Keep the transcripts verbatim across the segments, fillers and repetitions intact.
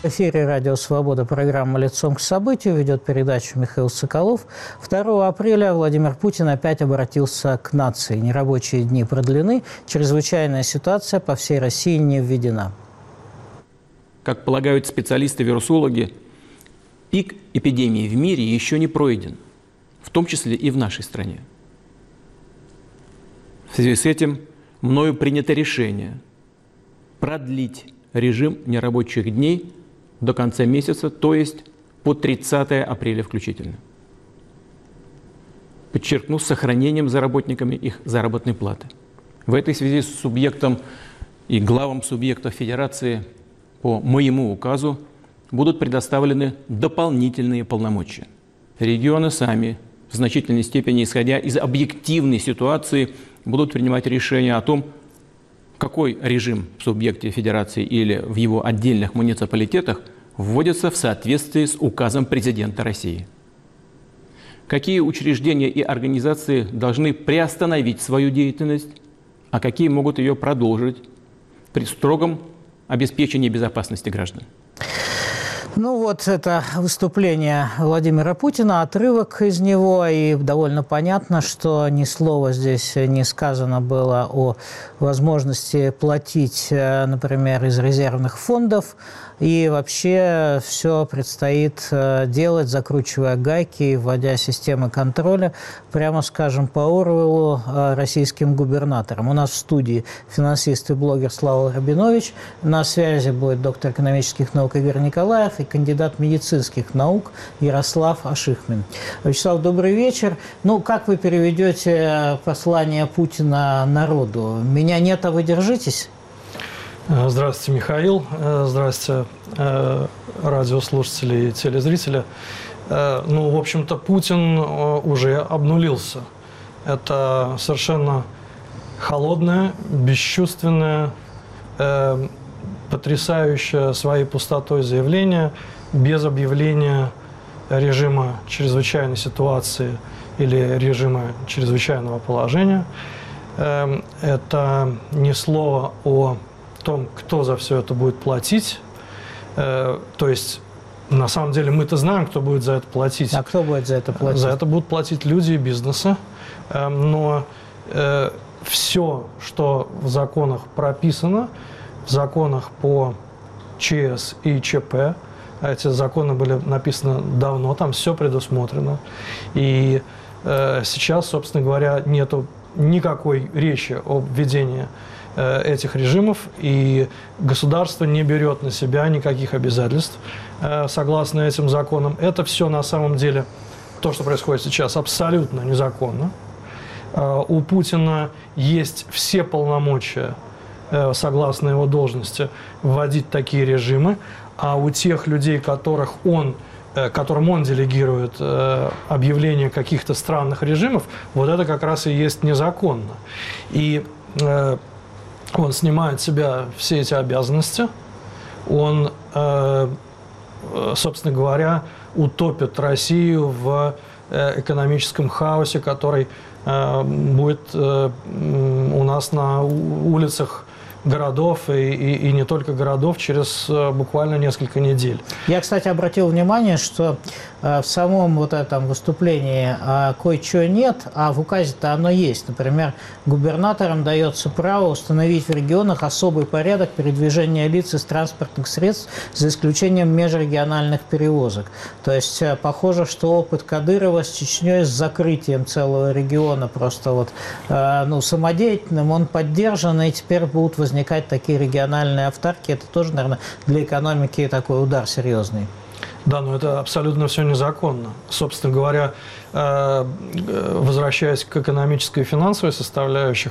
В эфире «Радио Свобода» программа «Лицом к событию». Ведет передачу Михаил Соколов. второго апреля Владимир Путин опять обратился к нации. Нерабочие дни продлены, чрезвычайная ситуация по всей России не введена. Как полагают специалисты-вирусологи, пик эпидемии в мире еще не пройден, в том числе и в нашей стране. В связи с этим мною принято решение продлить режим нерабочих дней до конца месяца, то есть по тридцатое апреля включительно. Подчеркну, с сохранением за работниками их заработной платы. В этой связи с субъектом и главам субъектов Федерации по моему указу будут предоставлены дополнительные полномочия. Регионы сами, в значительной степени исходя из объективной ситуации, будут принимать решение о том, какой режим в субъекте Федерации или в его отдельных муниципалитетах вводится в соответствии с указом президента России. Какие учреждения и организации должны приостановить свою деятельность, а какие могут ее продолжить при строгом обеспечении безопасности граждан. Ну вот это выступление Владимира Путина, отрывок из него, и довольно понятно, что ни слова здесь не сказано было о возможности платить, например, из резервных фондов, и вообще все предстоит делать, закручивая гайки и вводя системы контроля, прямо скажем, по Оруэллу российским губернаторам. У нас в студии финансист и блогер Слава Рабинович, на связи будет доктор экономических наук Игорь Николаев и кандидат медицинских наук Ярослав Ашихмин. Вячеслав, добрый вечер. Ну, как вы переведете послание Путина народу? Меня нет, а вы держитесь? Здравствуйте, Михаил. Здравствуйте, радиослушатели и телезрители. Ну, в общем-то, Путин уже обнулился. Это совершенно холодное, бесчувственное, потрясающее своей пустотой заявление, без объявления режима чрезвычайной ситуации или режима чрезвычайного положения. Это не слово о том, кто за все это будет платить. То есть, на самом деле, мы-то знаем, кто будет за это платить. А кто будет за это платить? За это будут платить люди и бизнесы. Но все, что в законах прописано, в законах по ЧС и ЧП, эти законы были написаны давно, там все предусмотрено. И э, сейчас, собственно говоря, нету никакой речи о введении э, этих режимов, и государство не берет на себя никаких обязательств э, согласно этим законам. Это все на самом деле, то, что происходит сейчас, абсолютно незаконно. Э, у Путина есть все полномочия, согласно его должности, вводить такие режимы, а у тех людей, которых он, которым он делегирует объявление каких-то странных режимов, вот это как раз и есть незаконно. И он снимает с себя все эти обязанности, он, собственно говоря, утопит Россию в экономическом хаосе, который будет у нас на улицах городов и, и, и не только городов через буквально несколько недель. Я, кстати, обратил внимание, что э, в самом вот этом выступлении э, кое-чего нет, а в указе-то оно есть. Например, губернаторам дается право установить в регионах особый порядок передвижения лиц из транспортных средств за исключением межрегиональных перевозок. То есть э, похоже, что опыт Кадырова с Чечней, с закрытием целого региона просто вот, э, ну, самодеятельным, он поддержан, и теперь будут возникать возникать такие региональные автарки. Это тоже, наверное, для экономики такой удар серьезный. Да, но это абсолютно все незаконно. Собственно говоря, возвращаясь к экономической и финансовой составляющих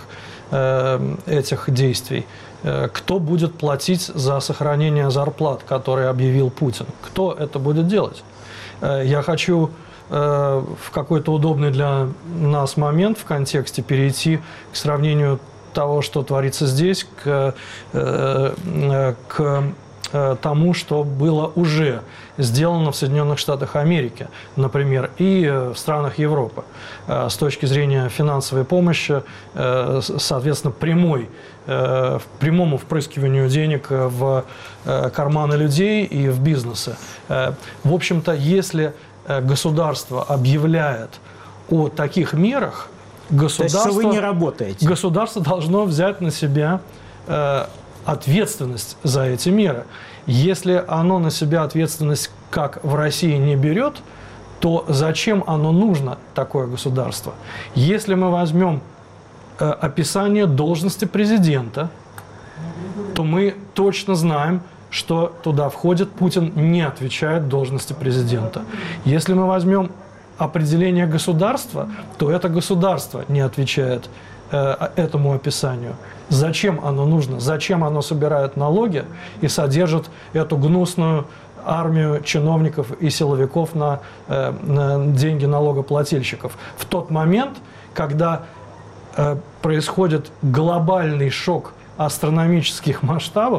этих действий, кто будет платить за сохранение зарплат, которые объявил Путин? Кто это будет делать? Я хочу в какой-то удобный для нас момент в контексте перейти к сравнению того, что творится здесь, к, к э, тому, что было уже сделано в Соединенных Штатах Америки, например, и э, в странах Европы. Э, с точки зрения финансовой помощи, э, соответственно, прямой, э, прямому впрыскиванию денег в э, карманы людей и в бизнесы. Э, в общем-то, если э, государство объявляет о таких мерах, государство, то есть, вы не работаете. Государство должно взять на себя э, ответственность за эти меры. Если оно на себя ответственность, как в России, не берет, то зачем оно нужно, такое государство? Если мы возьмем э, описание должности президента, то мы точно знаем, что туда входит Путин не отвечает должности президента. Если мы возьмем определение государства, то это государство не отвечает э, этому описанию. Зачем оно нужно? Зачем оно собирает налоги и содержит эту гнусную армию чиновников и силовиков на, э, на деньги налогоплательщиков? В тот момент, когда э, происходит глобальный шок астрономических масштабов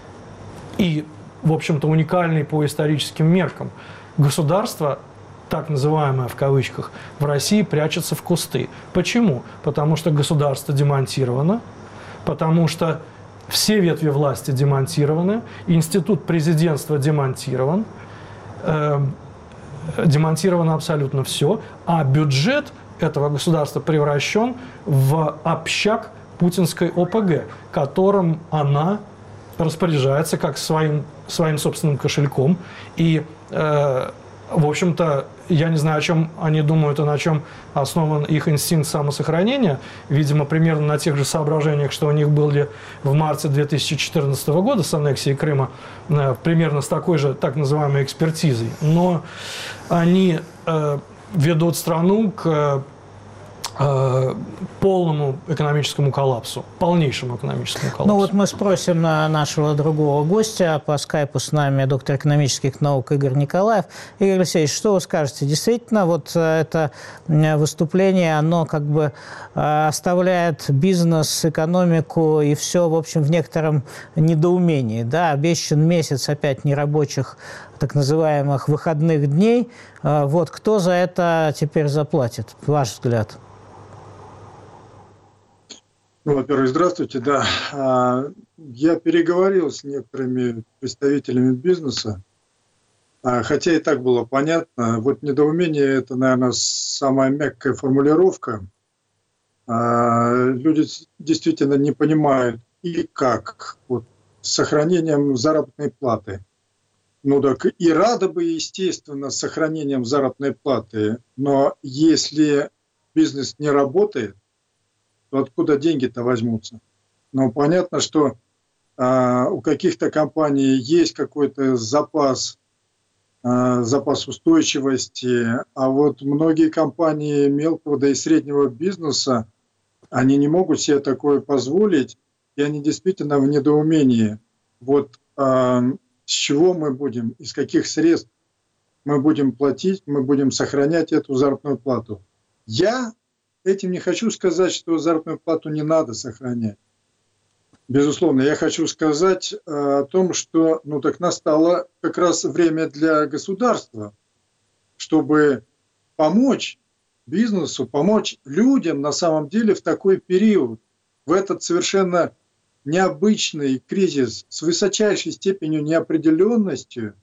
и, в общем-то, уникальный по историческим меркам, государство, так называемое в кавычках, в России прячется в кусты. Почему? Потому что государство демонтировано, потому что все ветви власти демонтированы, институт президентства демонтирован, э, демонтировано абсолютно все, а бюджет этого государства превращен в общак путинской О П Г, которым она распоряжается как своим, своим собственным кошельком. И э, в общем-то, я не знаю, о чем они думают и на чем основан их инстинкт самосохранения. Видимо, примерно на тех же соображениях, что у них были в марте две тысячи четырнадцатого года с аннексией Крыма, примерно с такой же так называемой экспертизой. Но они э, ведут страну к э, полному экономическому коллапсу, полнейшему экономическому коллапсу. Ну вот мы спросим на нашего другого гостя. По скайпу с нами доктор экономических наук Игорь Николаев. Игорь Алексеевич, что вы скажете? Действительно, вот это выступление, оно как бы оставляет бизнес, экономику и все, в общем, в некотором недоумении. Да? Обещан месяц опять нерабочих, так называемых, выходных дней. Вот кто за это теперь заплатит, ваш взгляд? Ну, во-первых, здравствуйте. Да, я переговорил с некоторыми представителями бизнеса, хотя и так было понятно. Вот недоумение – это, наверное, самая мягкая формулировка. Люди действительно не понимают и как вот, с сохранением заработной платы. Ну так и рады бы, естественно, с сохранением заработной платы, но если бизнес не работает, то откуда деньги-то возьмутся? Ну, понятно, что э, у каких-то компаний есть какой-то запас, э, запас устойчивости, а вот многие компании мелкого, да и среднего бизнеса, они не могут себе такое позволить, и они действительно в недоумении. Вот э, с чего мы будем, из каких средств мы будем платить, мы будем сохранять эту заработную плату. Я этим не хочу сказать, что заработную плату не надо сохранять. Безусловно, я хочу сказать о том, что ну, так настало как раз время для государства, чтобы помочь бизнесу, помочь людям на самом деле в такой период, в этот совершенно необычный кризис с высочайшей степенью неопределенности.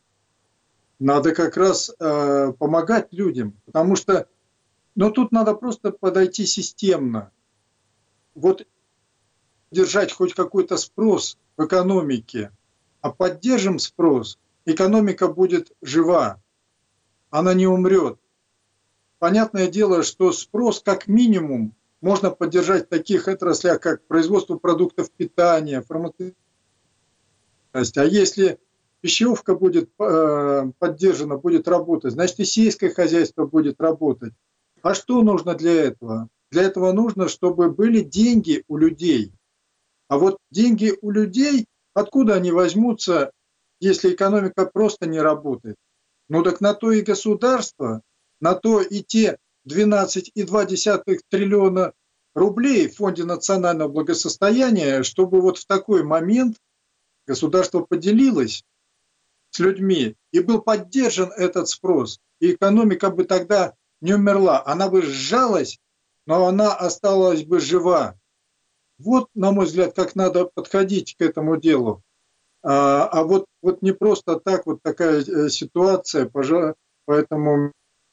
Надо как раз э, помогать людям, потому что но тут надо просто подойти системно. Вот держать хоть какой-то спрос в экономике, а поддержим спрос, экономика будет жива, она не умрет. Понятное дело, что спрос как минимум можно поддержать в таких отраслях, как производство продуктов питания, фармацевтика. А если пищевка будет э, поддержана, будет работать, значит и сельское хозяйство будет работать. А что нужно для этого? Для этого нужно, чтобы были деньги у людей. А вот деньги у людей, откуда они возьмутся, если экономика просто не работает? Ну так на то и государство, на то и те двенадцать целых две десятых триллиона рублей в Фонде национального благосостояния, чтобы вот в такой момент государство поделилось с людьми, и был поддержан этот спрос, и экономика бы тогда не умерла, она бы сжалась, но она осталась бы жива. Вот, на мой взгляд, как надо подходить к этому делу. А, а вот, вот не просто так, вот такая ситуация, пожалуй, поэтому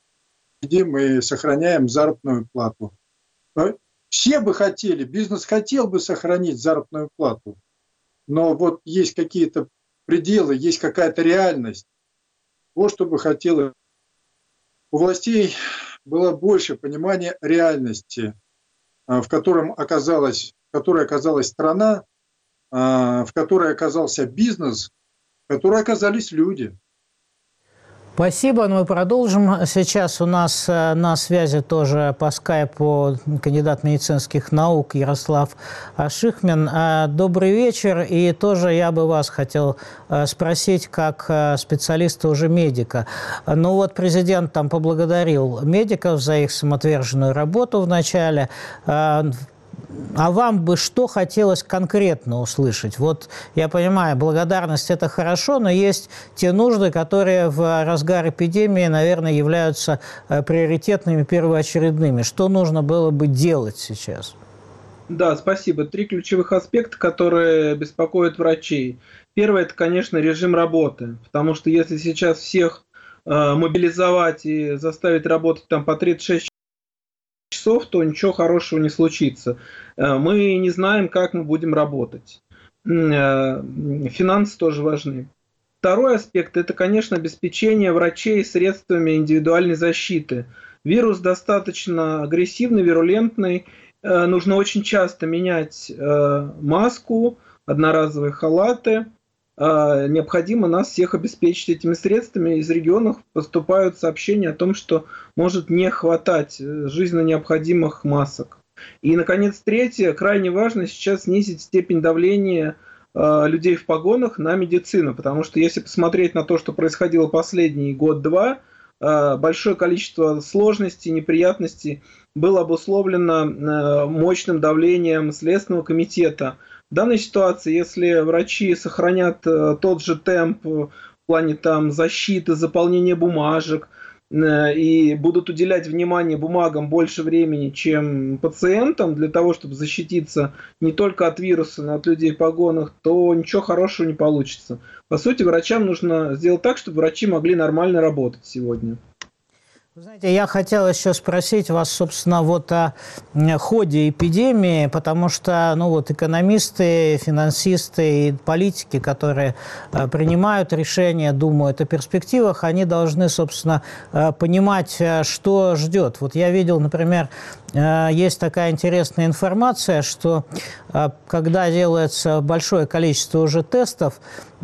мы сохраняем заработную плату. Все бы хотели, бизнес хотел бы сохранить заработную плату, но вот есть какие-то пределы, есть какая-то реальность. Вот что бы хотелось. У властей было больше понимания реальности, в котором оказалась, в которой оказалась страна, в которой оказался бизнес, в которой оказались люди. Спасибо. Мы продолжим. Сейчас у нас на связи тоже по скайпу кандидат медицинских наук Ярослав Ашихмин. Добрый вечер. И тоже я бы вас хотел спросить, как специалиста уже медика. Ну вот президент там поблагодарил медиков за их самоотверженную работу в начале. А вам бы что хотелось конкретно услышать? Вот я понимаю, благодарность – это хорошо, но есть те нужды, которые в разгар эпидемии, наверное, являются приоритетными, первоочередными. Что нужно было бы делать сейчас? Да, спасибо. Три ключевых аспекта, которые беспокоят врачей. Первое – это, конечно, режим работы, потому что если сейчас всех э, мобилизовать и заставить работать там по тридцать шесть часов, то ничего хорошего не случится. Мы не знаем, как мы будем работать. Финансы тоже важны. Второй аспект – это, конечно, обеспечение врачей средствами индивидуальной защиты. Вирус достаточно агрессивный, вирулентный. Нужно очень часто менять маску, одноразовые халаты. Необходимо нас всех обеспечить этими средствами. Из регионов поступают сообщения о том, что может не хватать жизненно необходимых масок. И, наконец, третье, крайне важно сейчас снизить степень давления людей в погонах на медицину, потому что если посмотреть на то, что происходило последний год-два, большое количество сложностей, неприятностей было обусловлено мощным давлением Следственного комитета. В данной ситуации, если врачи сохранят тот же темп в плане там, защиты, заполнения бумажек и будут уделять внимание бумагам больше времени, чем пациентам, для того, чтобы защититься не только от вируса, но и от людей в погонах, то ничего хорошего не получится. По сути, врачам нужно сделать так, чтобы врачи могли нормально работать сегодня. Вы знаете, я хотел еще спросить вас, собственно, вот о ходе эпидемии, потому что, ну вот, экономисты, финансисты и политики, которые принимают решения, думают о перспективах, они должны, собственно, понимать, что ждет. Вот я видел, например, есть такая интересная информация, что когда делается большое количество уже тестов,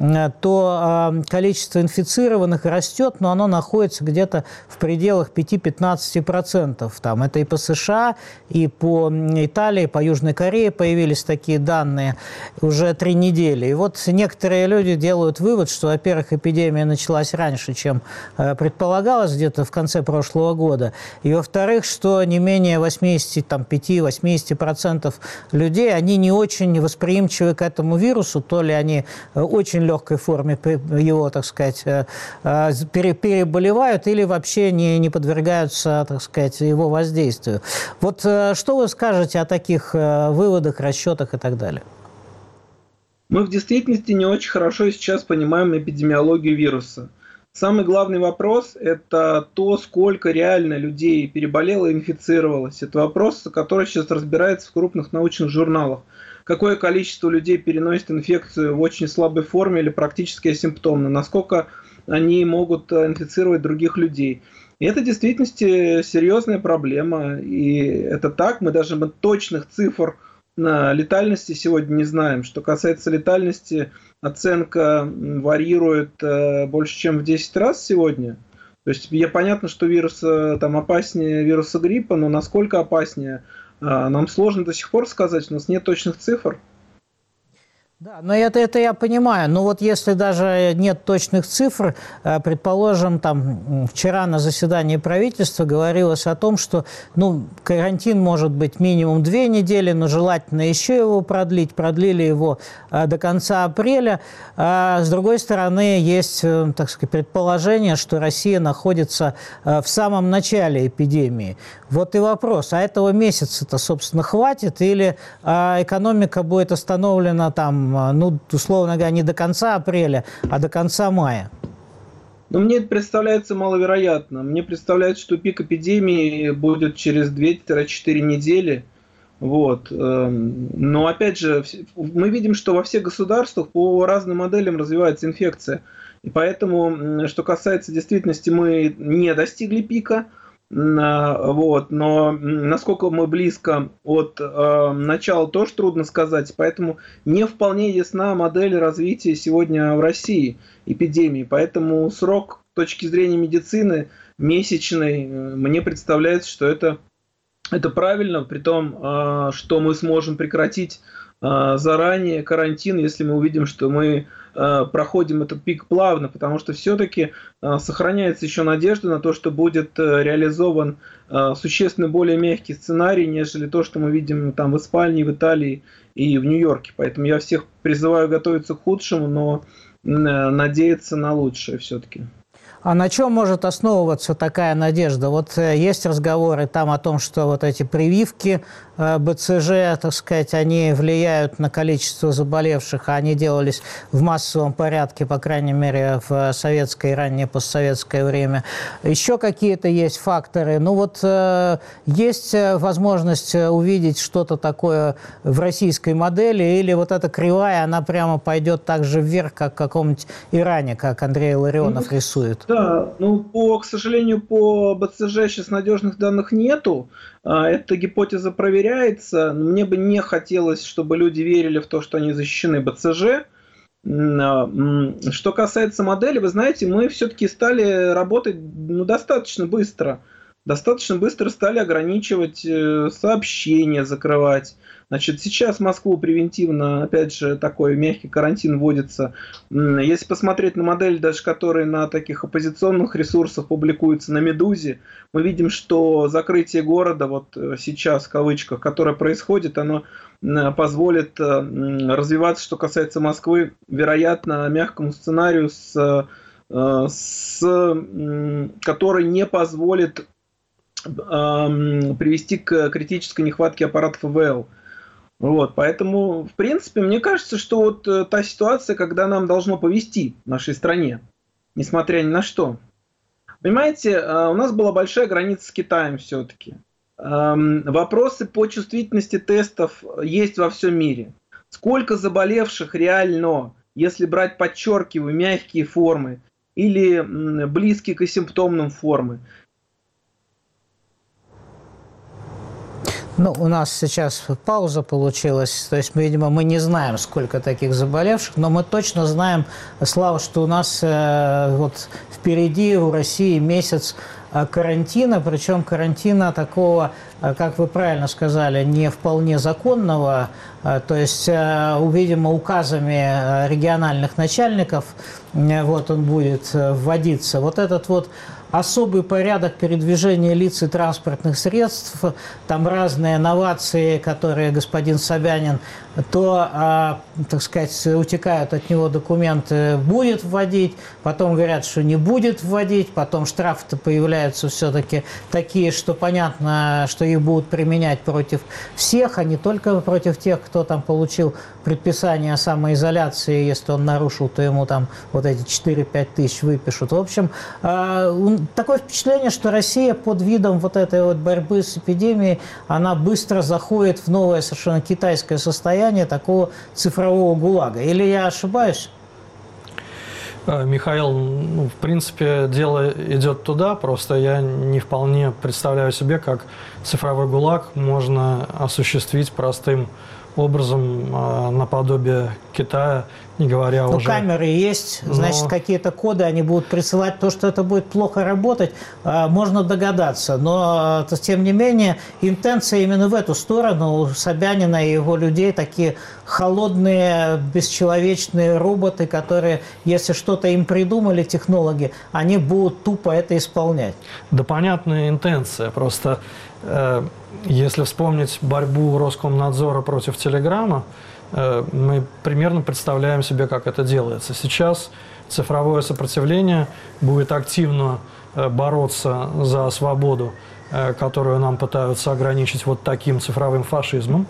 то количество инфицированных растет, но оно находится где-то в пределах пяти-пятнадцати процентов. Там это и по США, и по Италии, и по Южной Корее появились такие данные уже три недели. И вот некоторые люди делают вывод, что, во-первых, эпидемия началась раньше, чем предполагалось, где-то в конце прошлого года, и, во-вторых, что не менее восьмидесяти пяти-восьмидесяти процентов людей, они не очень восприимчивы к этому вирусу, то ли они очень легкой форме его, так сказать, переболевают или вообще не, не подвергаются, так сказать, его воздействию. Вот что вы скажете о таких выводах, расчетах и так далее? Мы в действительности не очень хорошо сейчас понимаем эпидемиологию вируса. Самый главный вопрос – это то, сколько реально людей переболело и инфицировалось. Это вопрос, который сейчас разбирается в крупных научных журналах. Какое количество людей переносит инфекцию в очень слабой форме или практически асимптомно, насколько они могут инфицировать других людей. И это в действительности серьезная проблема, и это так, мы даже точных цифр на летальности сегодня не знаем. Что касается летальности, оценка варьирует больше, чем в десять раз сегодня. То есть я понятно, что вирус там опаснее вируса гриппа, но насколько опаснее, нам сложно до сих пор сказать, у нас нет точных цифр. Да, но это, это я понимаю. Но вот если даже нет точных цифр, предположим, там вчера на заседании правительства говорилось о том, что ну, карантин может быть минимум две недели, но желательно еще его продлить. Продлили его до конца апреля. А с другой стороны, есть, так сказать, предположение, что Россия находится в самом начале эпидемии. Вот и вопрос, а этого месяца-то, собственно, хватит или экономика будет остановлена там, ну, условно говоря, не до конца апреля, а до конца мая? Ну, мне это представляется маловероятно. Мне представляется, что пик эпидемии будет через две-четыре недели. Вот. Но, опять же, мы видим, что во всех государствах по разным моделям развивается инфекция. И поэтому, что касается действительности, мы не достигли пика. Вот, но насколько мы близко от э, начала, тоже трудно сказать. Поэтому не вполне ясна модель развития сегодня в России эпидемии. Поэтому срок с точки зрения медицины месячный, мне представляется, что это, это правильно, при том, э, что мы сможем прекратить э, заранее карантин, если мы увидим, что мы проходим этот пик плавно, потому что все-таки сохраняется еще надежда на то, что будет реализован существенно более мягкий сценарий, нежели то, что мы видим там в Испании, в Италии и в Нью-Йорке. Поэтому я всех призываю готовиться к худшему, но надеяться на лучшее все-таки. А на чем может основываться такая надежда? Вот есть разговоры там о том, что вот эти прививки бэ цэ жэ, так сказать, они влияют на количество заболевших, а они делались в массовом порядке, по крайней мере, в советское и раннее постсоветское время. Еще какие-то есть факторы. Ну вот есть возможность увидеть что-то такое в российской модели, или вот эта кривая, она прямо пойдет так же вверх, как в каком-нибудь Иране, как Андрей Ларионов ну, рисует? Да, ну, по, к сожалению, по бэ цэ жэ сейчас надежных данных нету. Эта гипотеза проверяется. Мне бы не хотелось, чтобы люди верили в то, что они защищены бэ цэ жэ. Что касается модели, вы знаете, мы все-таки стали работать ну, достаточно быстро. Достаточно быстро стали ограничивать сообщения, закрывать. Значит, сейчас в Москву превентивно, опять же, такой мягкий карантин вводится. Если посмотреть на модель, даже которые на таких оппозиционных ресурсах публикуются на «Медузе», мы видим, что закрытие города, вот сейчас в кавычках, которое происходит, оно позволит развиваться, что касается Москвы, вероятно, мягкому сценарию, с, с, который не позволит привести к критической нехватке аппаратов вэ вэ эл. Вот, поэтому, в принципе, мне кажется, что вот та ситуация, когда нам должно повезти в нашей стране, несмотря ни на что. Понимаете, у нас была большая граница с Китаем все-таки. Вопросы по чувствительности тестов есть во всем мире. Сколько заболевших реально, если брать, подчеркиваю, мягкие формы или близкие к асимптомным формы? Ну, у нас сейчас пауза получилась, то есть, мы, видимо, мы не знаем, сколько таких заболевших, но мы точно знаем, Слава, что у нас э, вот впереди у России месяц э, карантина, причем карантина такого, э, как вы правильно сказали, не вполне законного, э, то есть, э, видимо, указами региональных начальников э, вот он будет э, вводиться. Вот этот вот особый порядок передвижения лиц и транспортных средств, там разные новации, которые господин Собянин, то, а, так сказать, утекают от него документы, будет вводить, потом говорят, что не будет вводить, потом штрафы-то появляются все-таки такие, что понятно, что их будут применять против всех, а не только против тех, кто там получил предписание о самоизоляции, если он нарушил, то ему там вот эти четыре-пять тысяч выпишут. В общем, такое впечатление, что Россия под видом вот этой вот борьбы с эпидемией, она быстро заходит в новое совершенно китайское состояние такого цифрового гулага. Или я ошибаюсь? Михаил, ну, в принципе, дело идет туда, просто я не вполне представляю себе, как цифровой гулаг можно осуществить простым образом э, наподобие Китая, не говоря Но уже... камеры есть, значит, Но... какие-то коды они будут присылать. То, что это будет плохо работать, можно догадаться. Но, тем не менее, интенция именно в эту сторону. У Собянина и его людей такие холодные, бесчеловечные роботы, которые, если что-то им придумали, технологи, они будут тупо это исполнять. Да, понятная интенция. Просто э, если вспомнить борьбу Роскомнадзора против Телеграма, мы примерно представляем себе, как это делается. Сейчас цифровое сопротивление будет активно бороться за свободу, которую нам пытаются ограничить вот таким цифровым фашизмом,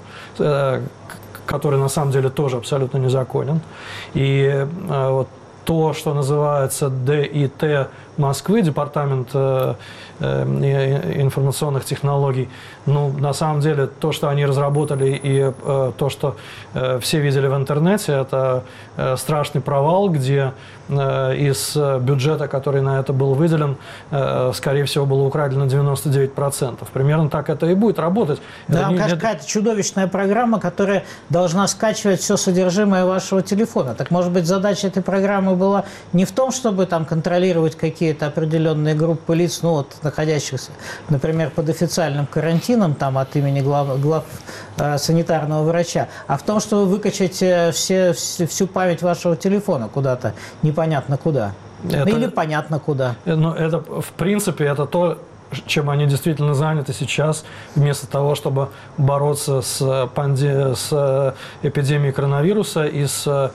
который на самом деле тоже абсолютно незаконен. И вот то, что называется Д И Т Москвы, Департамент э, э, информационных технологий, ну, на самом деле, то, что они разработали, и э, то, что э, все видели в интернете, это э, страшный провал, где э, из бюджета, который на это был выделен, э, скорее всего, было украдено девяносто девять процентов. Примерно так это и будет работать. Да, это не, какая-то чудовищная программа, которая должна скачивать все содержимое вашего телефона. Так, может быть, задача этой программы была не в том, чтобы там контролировать какие-то определенные группы лиц, ну вот, находящихся, например, под официальным карантином там, от имени глав, глав э, санитарного врача, а в том, чтобы выкачать все, все, всю память вашего телефона куда-то, непонятно куда. Это, Или понятно куда. Ну, это, в принципе, это то, чем они действительно заняты сейчас, вместо того, чтобы бороться с, панде... с эпидемией коронавируса и с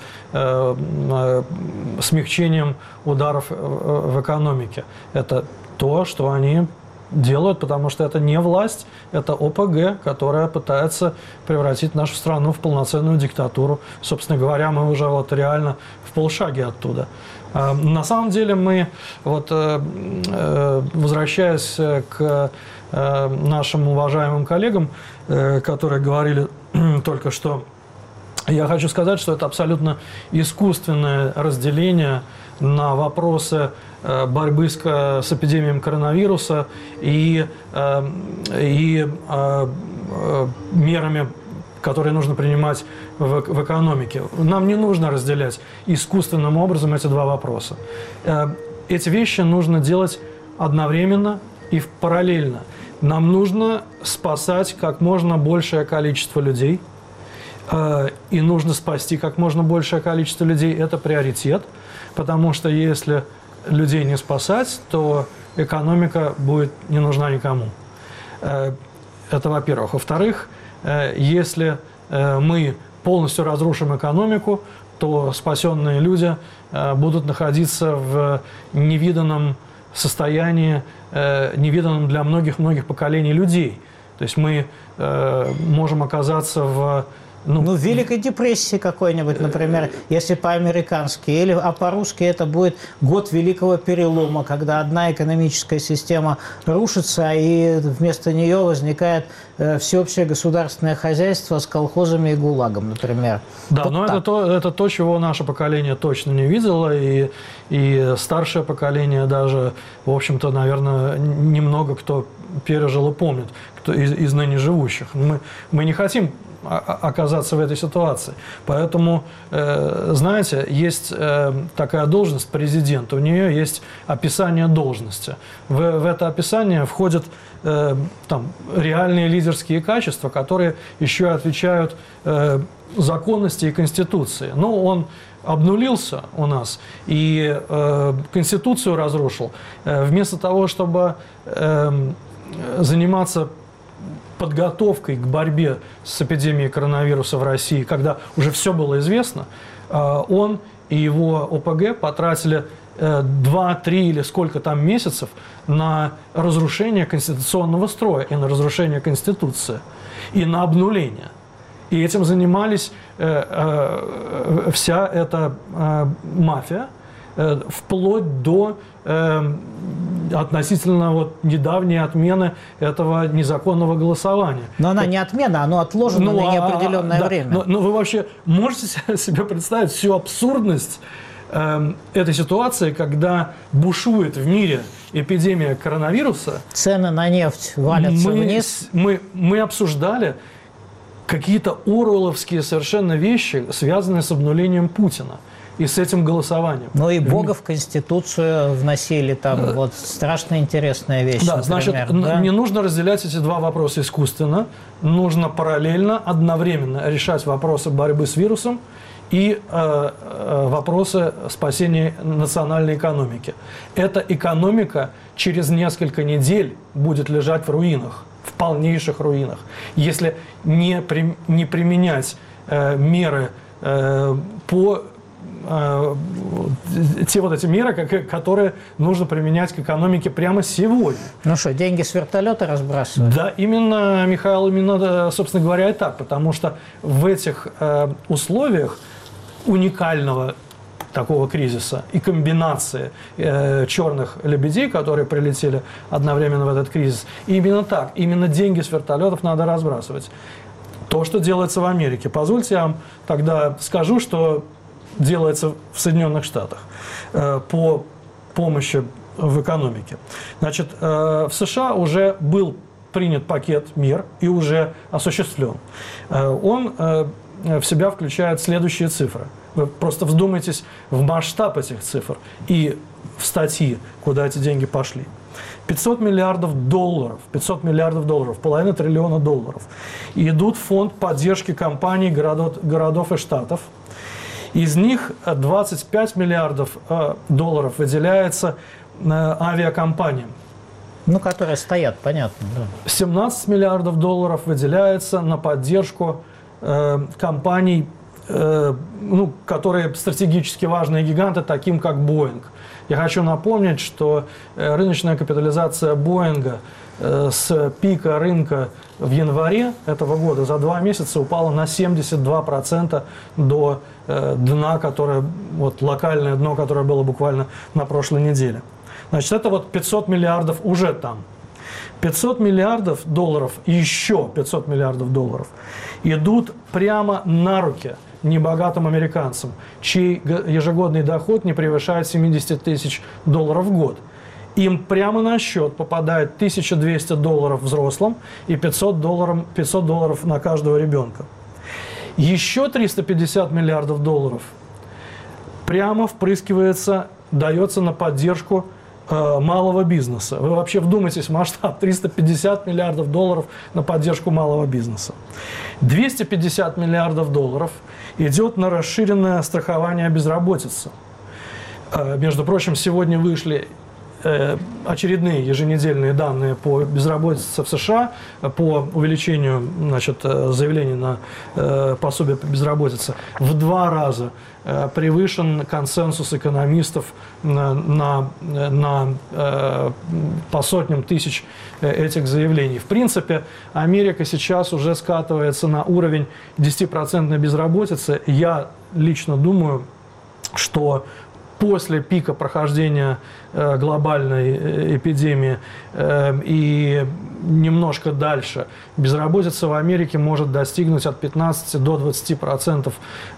э, смягчением ударов в экономике. Это то, что они делают, потому что это не власть, это О П Г, которая пытается превратить нашу страну в полноценную диктатуру. Собственно говоря, мы уже вот реально в полшаге оттуда. На самом деле мы, вот, возвращаясь к нашим уважаемым коллегам, которые говорили только что, я хочу сказать, что это абсолютно искусственное разделение на вопросы борьбы с, с эпидемией коронавируса и, и мерами, которые нужно принимать в, в экономике. Нам не нужно разделять искусственным образом эти два вопроса. Эти вещи нужно делать одновременно и параллельно. Нам нужно спасать как можно большее количество людей, и нужно спасти как можно большее количество людей. Это приоритет, потому что если людей не спасать, то экономика будет не нужна никому. Это во-первых. Во-вторых, если мы полностью разрушим экономику, то спасенные люди будут находиться в невиданном состоянии, невиданном для многих-многих поколений людей. То есть мы можем оказаться в... Ну, ну, в Великой депрессии какой-нибудь, например, если по-американски, или, а по-русски это будет год Великого перелома, когда одна экономическая система рушится, и вместо нее возникает э, всеобщее государственное хозяйство с колхозами и ГУЛАГом, например. Да, вот но это то, это то, чего наше поколение точно не видело, и, и старшее поколение даже, в общем-то, наверное, немного кто пережил и помнит, кто из, из ныне живущих. Мы, мы не хотим оказаться в этой ситуации. Поэтому, э, знаете, есть э, такая должность президента, у нее есть описание должности. В, в это описание входят э, там, реальные лидерские качества, которые еще отвечают э, законности и конституции. Но он обнулился у нас и э, конституцию разрушил. Э, вместо того, чтобы э, заниматься подготовкой к борьбе с эпидемией коронавируса в России, когда уже все было известно, он и его О П Г потратили два-три или сколько там месяцев на разрушение конституционного строя и на разрушение Конституции, и на обнуление. И этим занимались вся эта мафия, вплоть до э, относительно вот недавней отмены этого незаконного голосования. Но она не отмена, оно отложено ну, на неопределенное а, время. Да, но, но вы вообще можете себе представить всю абсурдность э, этой ситуации, когда бушует в мире эпидемия коронавируса? Цены на нефть валятся мы, вниз. Мы, мы обсуждали, какие-то оруэлловские совершенно вещи, связанные с обнулением Путина и с этим голосованием. Ну и Бога в Конституцию вносили, там вот страшно интересная вещь. Да, например, значит, да? не нужно разделять эти два вопроса искусственно, нужно параллельно, одновременно решать вопросы борьбы с вирусом и э, э, вопросы спасения национальной экономики. Эта экономика через несколько недель будет лежать в руинах, в полнейших руинах, если не, при, не применять э, меры э, по э, те вот эти меры, как, которые нужно применять к экономике прямо сегодня. Ну что, деньги с вертолета разбрасывают? Да, именно, Михаил, именно, собственно говоря, и так, потому что в этих э, условиях уникального такого кризиса и комбинации э, черных лебедей, которые прилетели одновременно в этот кризис. И именно так, именно деньги с вертолетов надо разбрасывать. То, что делается в Америке. Позвольте я вам тогда скажу, что делается в Соединенных Штатах э, по помощи в экономике. Значит, э, в США уже был принят пакет мер и уже осуществлен. Э, он э, в себя включает следующие цифры. Вы просто вдумайтесь в масштаб этих цифр и в статьи, куда эти деньги пошли. пятьсот миллиардов долларов, пятьсот миллиардов долларов, половина триллиона долларов идут в фонд поддержки компаний, городов, городов и штатов. Из них двадцать пять миллиардов э, долларов выделяется э, авиакомпаниям. Ну, которые стоят, понятно. Да. семнадцать миллиардов долларов выделяется на поддержку э, компаний, э, ну, которые стратегически важные гиганты, таким как Boeing. Я хочу напомнить, что э, рыночная капитализация Боинга э, с пика рынка в январе этого года за два месяца упала на семьдесят два процента до э, дна, которое, вот, локальное дно, которое было буквально на прошлой неделе. Значит, это вот пятьсот миллиардов уже там. пятьсот миллиардов долларов, еще пятьсот миллиардов долларов идут прямо на руки небогатым американцам, чей ежегодный доход не превышает семьдесят тысяч долларов в год. Им прямо на счет попадает тысяча двести долларов взрослым и пятьсот долларов, пятьсот долларов на каждого ребенка. Еще триста пятьдесят миллиардов долларов прямо впрыскивается, дается на поддержку э, малого бизнеса. Вы вообще вдумайтесь в масштаб: триста пятьдесят миллиардов долларов на поддержку малого бизнеса. двести пятьдесят миллиардов долларов идет на расширенное страхование безработицы. Э, между прочим, сегодня вышли очередные еженедельные данные по безработице в США, по увеличению, значит, заявлений на э, пособие по безработице. В два раза э, превышен консенсус экономистов на, на, на, э, по сотням тысяч этих заявлений. В принципе, Америка сейчас уже скатывается на уровень десятипроцентной безработицы. Я лично думаю, что после пика прохождения э, глобальной эпидемии э, и немножко дальше безработица в Америке может достигнуть от пятнадцати до двадцати процентов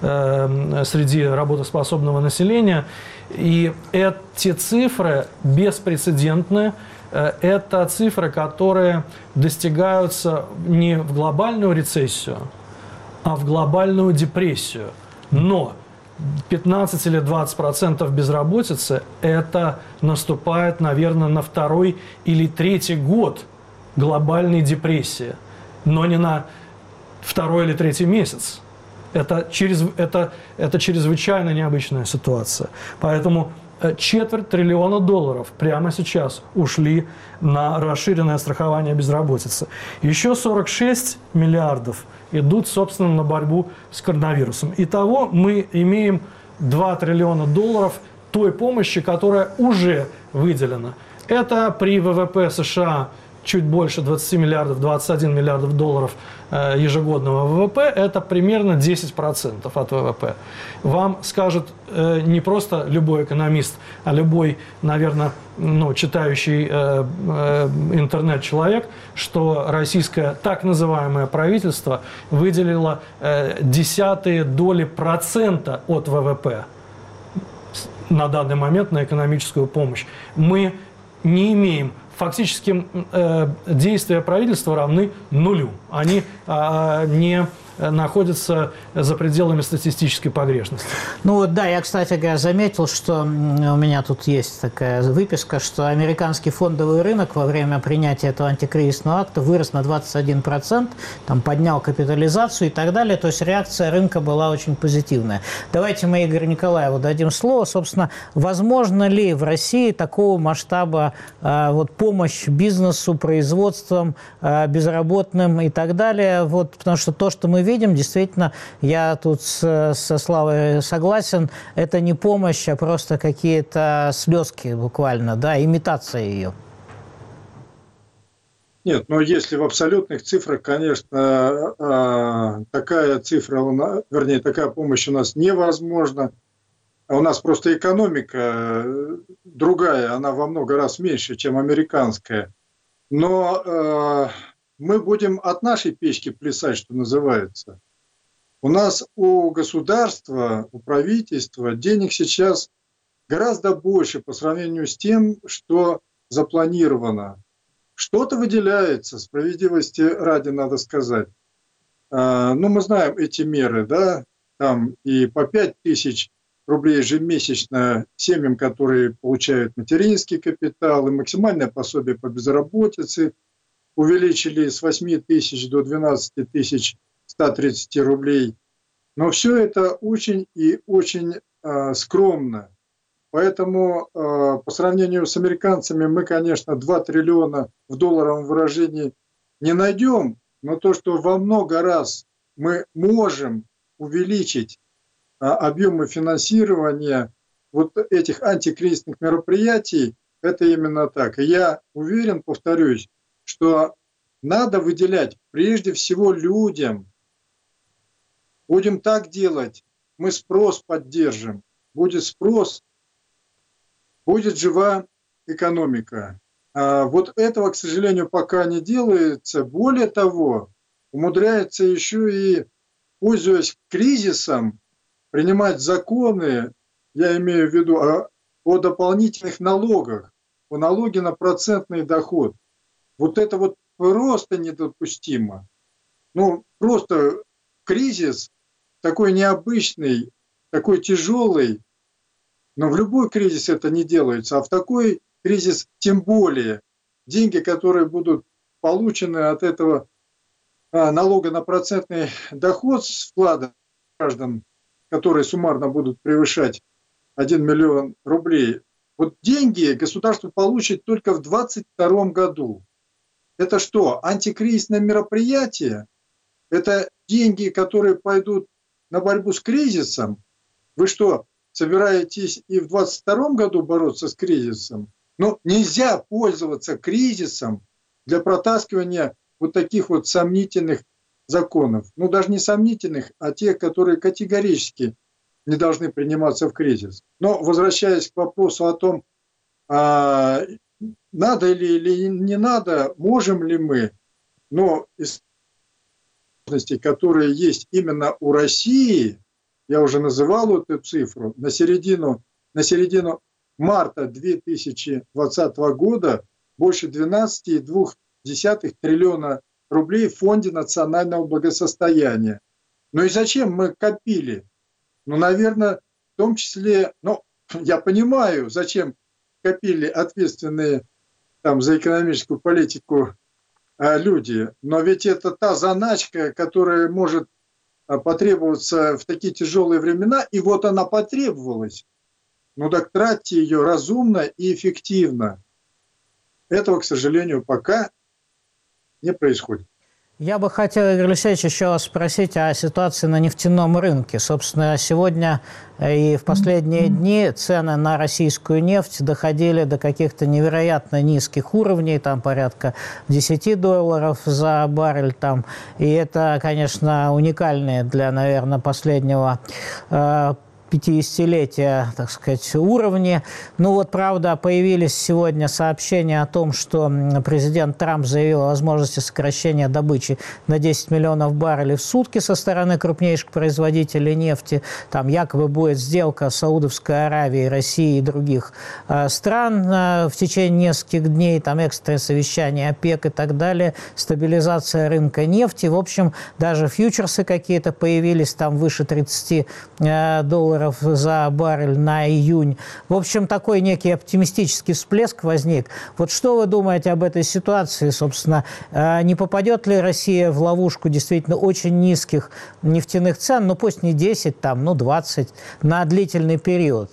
э, среди работоспособного населения. И эти цифры беспрецедентные. Э, это цифры, которые достигаются не в глобальную рецессию, а в глобальную депрессию. Но пятнадцать или двадцать процентов безработицы – это наступает, наверное, на второй или третий год глобальной депрессии, но не на второй или третий месяц. Это, через, это, это чрезвычайно необычная ситуация. Поэтому четверть триллиона долларов прямо сейчас ушли на расширенное страхование безработицы. Еще сорок шесть миллиардов идут, собственно, на борьбу с коронавирусом. Итого мы имеем два триллиона долларов той помощи, которая уже выделена. Это при ВВП США чуть больше двадцати миллиардов, двадцать один миллиардов долларов э, ежегодного ВВП, это примерно десять процентов от ВВП. Вам скажет э, не просто любой экономист, а любой, наверное, ну, читающий э, э, интернет-человек, что российское так называемое правительство выделило э, десятые доли процента от ВВП на данный момент на экономическую помощь. Мы не имеем. Фактически э, действия правительства равны нулю. Они э, не находится за пределами статистической погрешности. Ну вот да, я, кстати говоря, заметил, что у меня тут есть такая выписка, что американский фондовый рынок во время принятия этого антикризисного акта вырос на двадцать один процент, там поднял капитализацию и так далее. То есть реакция рынка была очень позитивная. Давайте мы Игорю Николаеву дадим слово. Собственно, возможно ли в России такого масштаба э, вот, помощь бизнесу, производствам, э, безработным и так далее? Вот, потому что то, что мы видим, действительно, я тут с, со Славой согласен, это не помощь, а просто какие-то слезки буквально, да, имитация ее. Нет, но если в абсолютных цифрах, конечно, такая цифра, вернее, такая помощь у нас невозможна. У нас просто экономика другая, она во много раз меньше, чем американская. Но мы будем от нашей печки плясать, что называется. У нас у государства, у правительства денег сейчас гораздо больше по сравнению с тем, что запланировано. Что-то выделяется, справедливости ради надо сказать. Ну, мы знаем эти меры, да, там и по пять тысяч рублей ежемесячно семьям, которые получают материнский капитал, и максимальное пособие по безработице увеличили с восьми тысяч до двенадцати тысяч ста тридцати рублей. Но все это очень и очень э, скромно. Поэтому э, по сравнению с американцами мы, конечно, два триллиона в долларовом выражении не найдем, но то, что во много раз мы можем увеличить э, объемы финансирования вот этих антикризисных мероприятий, это именно так. И я уверен, повторюсь, что надо выделять прежде всего людям. Будем так делать, мы спрос поддержим. Будет спрос, будет жива экономика. А вот этого, к сожалению, пока не делается. Более того, умудряется еще и, пользуясь кризисом, принимать законы, я имею в виду о, о дополнительных налогах, о налоге на процентный доход. Вот это вот просто недопустимо. Ну, просто кризис такой необычный, такой тяжелый, но в любой кризис это не делается, а в такой кризис тем более. Деньги, которые будут получены от этого а, налога на процентный доход с вклада граждан, которые суммарно будут превышать один миллион рублей, вот деньги государство получит только в двадцать втором году. Это что, антикризисное мероприятие? Это деньги, которые пойдут на борьбу с кризисом? Вы что, собираетесь и в двадцать втором году бороться с кризисом? Но нельзя пользоваться кризисом для протаскивания вот таких вот сомнительных законов. Ну, даже не сомнительных, а тех, которые категорически не должны приниматься в кризис. Но, возвращаясь к вопросу о том, а, надо ли или не надо, можем ли мы, но из возможностей, которые есть именно у России, я уже называл эту цифру, на середину, на середину марта две тысячи двадцатого года больше двенадцать целых две десятых триллиона рублей в Фонде национального благосостояния. Ну и зачем мы копили? Ну, наверное, в том числе, ну, я понимаю, зачем копили ответственные там, за экономическую политику а, люди, но ведь это та заначка, которая может а, потребоваться в такие тяжелые времена, и вот она потребовалась. Ну так тратьте ее разумно и эффективно. Этого, к сожалению, пока не происходит. Я бы хотел, Игорь Алексеевич, еще вас спросить о ситуации на нефтяном рынке. Собственно, сегодня и в последние дни цены на российскую нефть доходили до каких-то невероятно низких уровней, там порядка десяти долларов за баррель. Там. И это, конечно, уникальные для, наверное, последнего пятидесятилетия, так сказать, уровне. Ну вот, правда, появились сегодня сообщения о том, что президент Трамп заявил о возможности сокращения добычи на десять миллионов баррелей в сутки со стороны крупнейших производителей нефти. Там якобы будет сделка Саудовской Аравии, России и других э, стран э, в течение нескольких дней, там экстренное совещание ОПЕК и так далее, стабилизация рынка нефти. В общем, даже фьючерсы какие-то появились, там выше тридцати э, долларов за баррель на июнь. В общем, такой некий оптимистический всплеск возник. Вот что вы думаете об этой ситуации, собственно? Не попадет ли Россия в ловушку действительно очень низких нефтяных цен, ну пусть не десять, там, ну двадцать, на длительный период?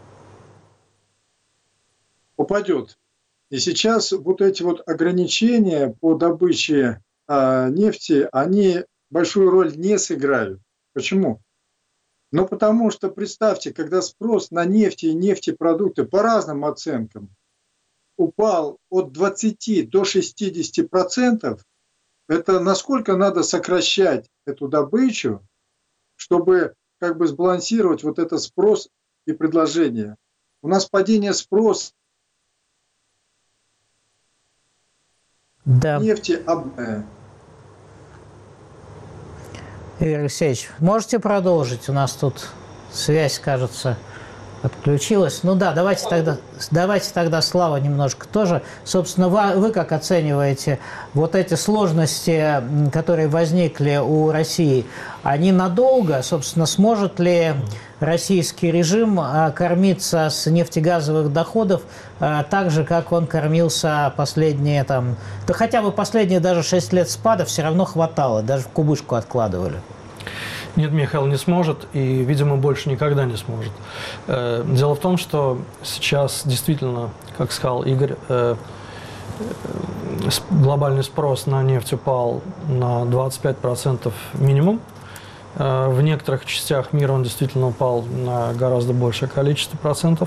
Попадет. И сейчас вот эти вот ограничения по добыче а, нефти, они большую роль не сыграют. Почему? Ну, потому что, представьте, когда спрос на нефть и нефтепродукты по разным оценкам упал от двадцати до шестидесяти процентов, это насколько надо сокращать эту добычу, чтобы как бы сбалансировать вот этот спрос и предложение. У нас падение спроса да. нефти обманное. Игорь Алексеевич, можете продолжить? У нас тут связь, кажется, отключилась. Ну да, давайте тогда, давайте тогда Слава немножко тоже. Собственно, вы, вы как оцениваете вот эти сложности, которые возникли у России? Они надолго? Собственно, сможет ли российский режим кормиться с нефтегазовых доходов так же, как он кормился последние, там, да хотя бы последние даже шесть лет спада все равно хватало, даже в кубышку откладывали? Нет, Михаил не сможет и, видимо, больше никогда не сможет. Дело в том, что сейчас действительно, как сказал Игорь, глобальный спрос на нефть упал на двадцать пять процентов минимум. В некоторых частях мира он действительно упал на гораздо большее количество процентов.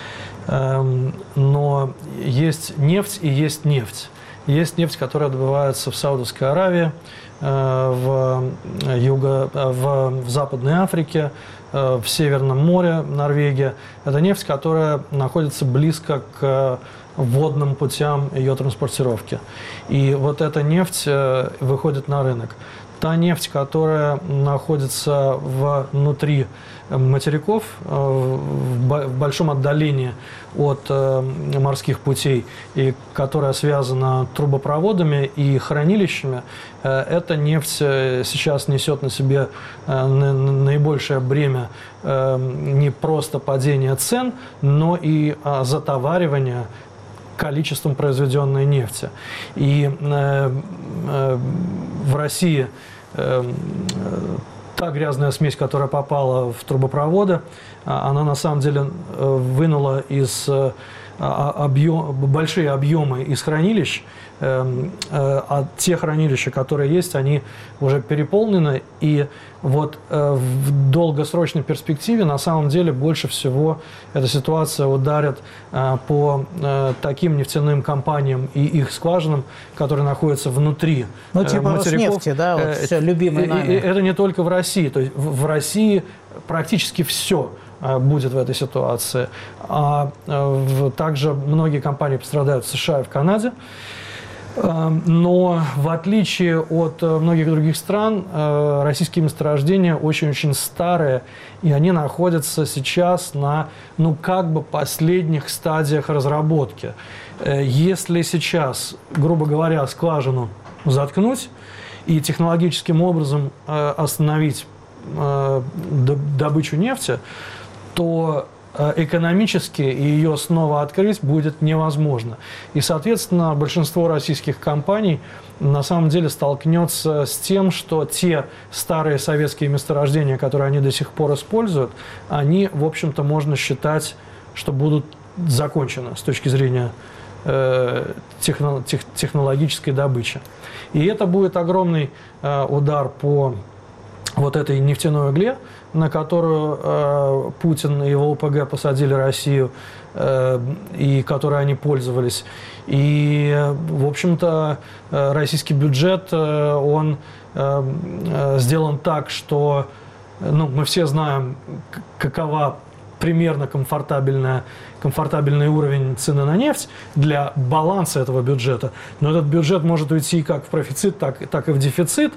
Но есть нефть и есть нефть. Есть нефть, которая добывается в Саудовской Аравии, в, юго, в, в Западной Африке, в Северном море, Норвегия. Это нефть, которая находится близко к водным путям ее транспортировки. И вот эта нефть выходит на рынок. Та нефть, которая находится внутри материков, в большом отдалении от морских путей, и которая связана трубопроводами и хранилищами, эта нефть сейчас несет на себе наибольшее бремя не просто падения цен, но и затоваривания количеством произведенной нефти. И э, э, в России э, та грязная смесь, которая попала в трубопроводы, она на самом деле вынула из объем, большие объемы из хранилищ, а те хранилища, которые есть, они уже переполнены, и вот в долгосрочной перспективе на самом деле больше всего эта ситуация ударит по таким нефтяным компаниям и их скважинам, которые находятся внутри ну, типа материков. Роснефти, да, вот все любимые нами. Это не только в России, то есть в России практически все будет в этой ситуации. А также многие компании пострадают в США и в Канаде. Но в отличие от многих других стран, российские месторождения очень-очень старые, и они находятся сейчас на, ну, как бы последних стадиях разработки. Если сейчас, грубо говоря, скважину заткнуть и технологическим образом остановить добычу нефти, то экономически ее снова открыть будет невозможно. И, соответственно, большинство российских компаний на самом деле столкнется с тем, что те старые советские месторождения, которые они до сих пор используют, они, в общем-то, можно считать, что будут закончены с точки зрения э, техно, тех, технологической добычи. И это будет огромный э, удар по вот этой нефтяной игле, на которую э, Путин и его ОПГ посадили Россию, э, и которой они пользовались. И, в общем-то, э, российский бюджет, э, он э, сделан так, что ну, мы все знаем, какова примерно комфортабельная, комфортабельный уровень цены на нефть для баланса этого бюджета. Но этот бюджет может уйти как в профицит, так, так и в дефицит.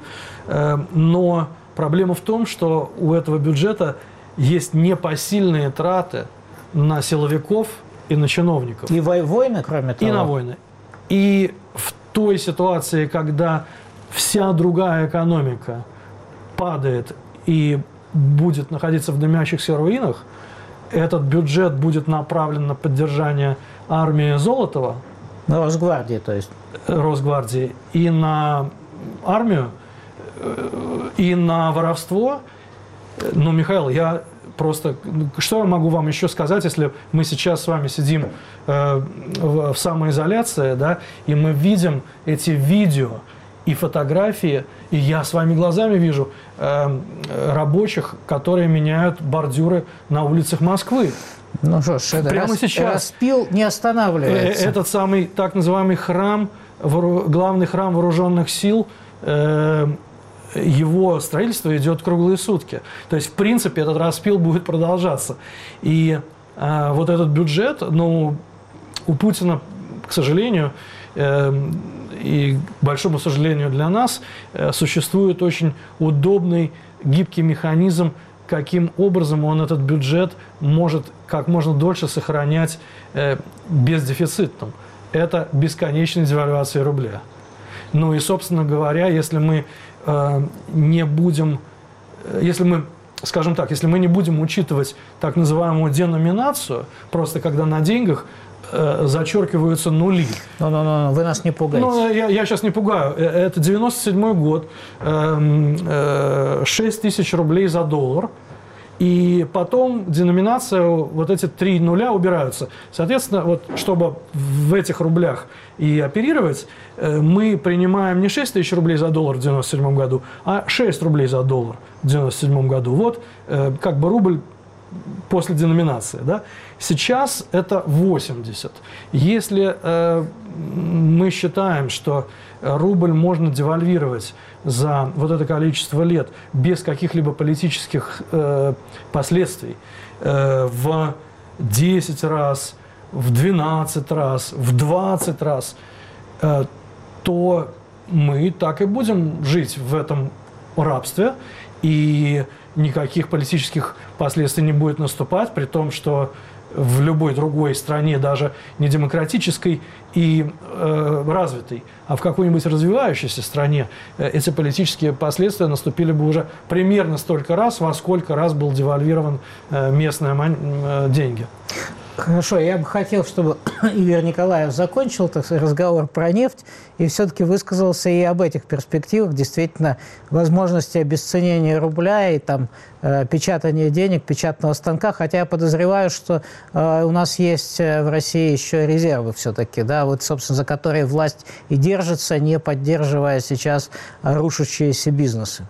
Но проблема в том, что у этого бюджета есть непосильные траты на силовиков и на чиновников. И войны, кроме того. И на войны. И в той ситуации, когда вся другая экономика падает и будет находиться в дымящихся руинах, этот бюджет будет направлен на поддержание армии Золотова. На Росгвардии, то есть. Росгвардии. И на армию, и на воровство. Ну, Михаил, я просто... Что я могу вам еще сказать, если мы сейчас с вами сидим э, в, в самоизоляции, да, и мы видим эти видео и фотографии, и я своими глазами вижу э, рабочих, которые меняют бордюры на улицах Москвы. Ну что ж, это прямо рас, сейчас распил не останавливается. Этот самый так называемый храм, главный храм вооруженных сил, э, его строительство идет круглые сутки. То есть, в принципе, этот распил будет продолжаться. И э, вот этот бюджет, ну, у Путина, к сожалению, э, и к большому сожалению для нас, э, существует очень удобный, гибкий механизм, каким образом он этот бюджет может как можно дольше сохранять э, бездефицитным. Это бесконечная девальвация рубля. Ну и, собственно говоря, если мы э, не будем, если мы, скажем так, если мы не будем учитывать так называемую деноминацию, просто когда на деньгах э, зачеркиваются нули. Ну-ну-ну, вы нас не пугаете. Ну, я, я сейчас не пугаю. Это девяносто седьмой год, э, э, шесть тысяч рублей за доллар. И потом деноминация, вот эти три нуля убираются. Соответственно, вот, чтобы в этих рублях и оперировать, мы принимаем не шесть тысяч рублей за доллар в девяносто седьмом году, а шесть рублей за доллар в девяносто седьмом году. Вот как бы рубль после деноминации. Да? Сейчас это восемьдесят. Если э, мы считаем, что рубль можно девальвировать за вот это количество лет без каких-либо политических э, последствий э, в десять раз, в двенадцать раз, в двадцать раз, э, то мы так и будем жить в этом рабстве, и никаких политических последствий не будет наступать, при том, что в любой другой стране, даже не демократической и э, развитой, а в какой-нибудь развивающейся стране, э, эти политические последствия наступили бы уже примерно столько раз, во сколько раз был девальвирован э, местные э, деньги. Хорошо, я бы хотел, чтобы Игорь Николаев закончил так сказать, разговор про нефть и все-таки высказался и об этих перспективах, действительно, возможности обесценения рубля и там э, печатания денег, печатного станка, хотя я подозреваю, что э, у нас есть в России еще резервы все-таки, да, вот, собственно, за которые власть и держится, не поддерживая сейчас рушащиеся бизнесы.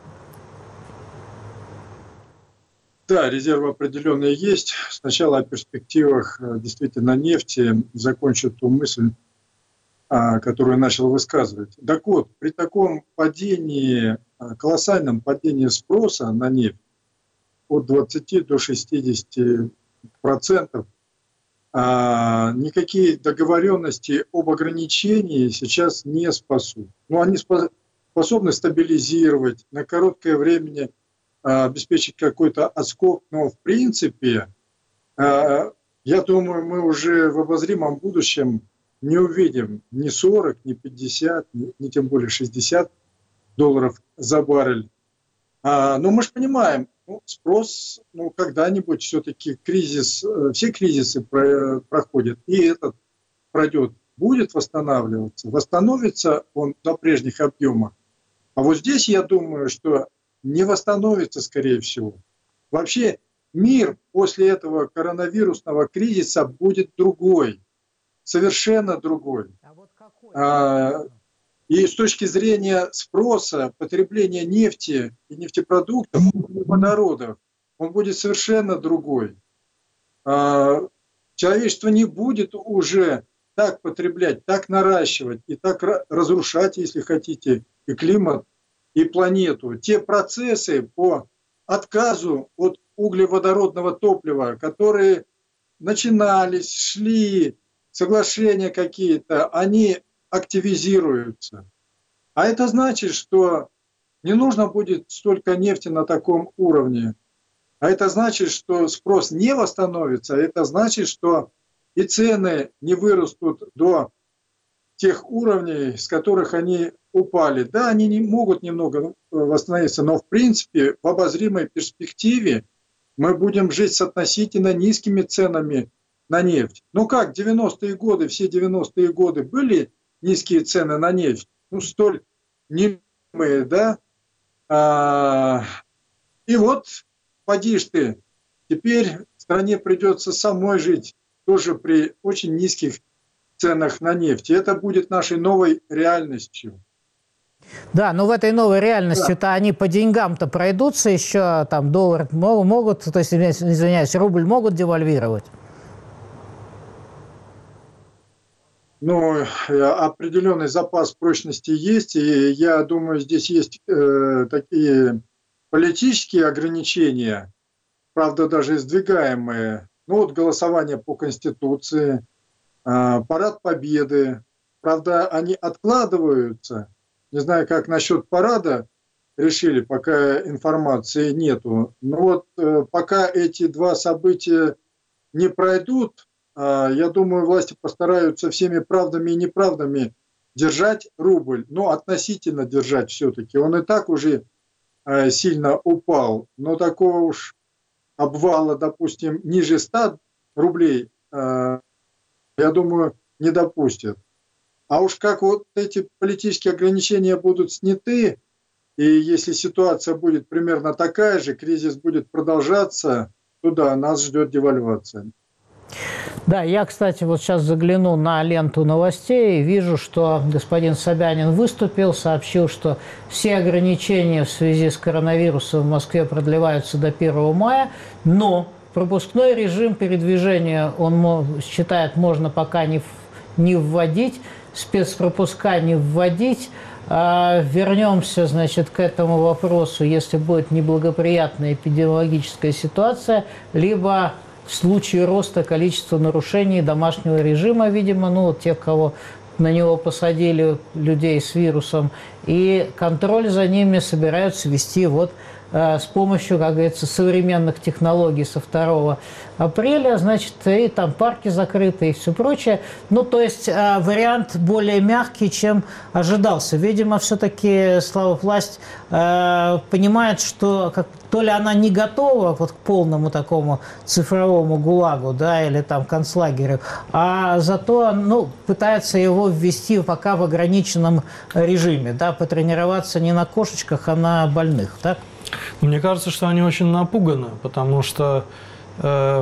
Да, резервы определенные есть. Сначала о перспективах действительно нефти закончу ту мысль, которую я начал высказывать. Так вот, при таком падении, колоссальном падении спроса на нефть от двадцати до шестидесяти процентов, никакие договоренности об ограничении сейчас не спасут. Но они способны стабилизировать на короткое время, обеспечить какой-то отскок, но в принципе, я думаю, мы уже в обозримом будущем не увидим ни сорок, ни пятьдесят, ни тем более шестьдесят долларов за баррель. Но мы же понимаем, ну, спрос, ну, когда-нибудь все-таки кризис, все кризисы проходят, и этот пройдет, будет восстанавливаться, восстановится он до прежних объемов. А вот здесь я думаю, что не восстановится, скорее всего. Вообще мир после этого коронавирусного кризиса будет другой, совершенно другой. А вот какой? А, и с точки зрения спроса, потребления нефти и нефтепродуктов, водородов, он будет совершенно другой. А, человечество не будет уже так потреблять, так наращивать и так разрушать, если хотите, и климат, и планету. Те процессы по отказу от углеводородного топлива, которые начинались, шли, соглашения какие-то, они активизируются. А это значит, что не нужно будет столько нефти на таком уровне. А это значит, что спрос не восстановится. А это значит, что и цены не вырастут до тех уровней, с которых они упали. Да, они не могут немного восстановиться, но в принципе в обозримой перспективе мы будем жить с относительно низкими ценами на нефть. Ну как, девяностые годы, все девяностые годы были низкие цены на нефть, ну столь немые, да? А, и вот, поди ж ты, теперь стране придется самой жить тоже при очень низких ценах на нефть. И это будет нашей новой реальностью. Да, но в этой новой реальности-то да. Они по деньгам-то пройдутся еще, там доллар могут, то есть, извиняюсь, рубль могут девальвировать? Ну, определенный запас прочности есть, и я думаю, здесь есть э, такие политические ограничения, правда, даже сдвигаемые. Ну вот голосование по Конституции, э, парад Победы, правда, они откладываются. Не знаю, как насчет парада решили, пока информации нету. Но вот э, пока эти два события не пройдут, э, я думаю, власти постараются всеми правдами и неправдами держать рубль, но относительно держать все-таки. Он и так уже э, сильно упал, но такого уж обвала, допустим, ниже ста рублей, э, я думаю, не допустят. А уж как вот эти политические ограничения будут сняты, и если ситуация будет примерно такая же, кризис будет продолжаться, то да, нас ждет девальвация. Да, я, кстати, вот сейчас загляну на ленту новостей и вижу, что господин Собянин выступил, сообщил, что все ограничения в связи с коронавирусом в Москве продлеваются до первого мая, но пропускной режим передвижения, он считает, можно пока не, не вводить, спецпропуска не вводить. А вернемся, значит, к этому вопросу, если будет неблагоприятная эпидемиологическая ситуация, либо в случае роста количества нарушений домашнего режима, видимо, ну, тех, кого на него посадили, людей с вирусом, и контроль за ними собираются вести вот с помощью, как говорится, современных технологий со второго апреля, значит, и там парки закрыты и все прочее. Ну, то есть вариант более мягкий, чем ожидался. Видимо, все-таки, Слава, власть э, понимает, что как, то ли она не готова вот к полному такому цифровому ГУЛАГу, да, или там концлагерю, а зато, ну, пытается его ввести пока в ограниченном режиме, да, потренироваться не на кошечках, а на больных, так? Мне кажется, что они очень напуганы, потому что э,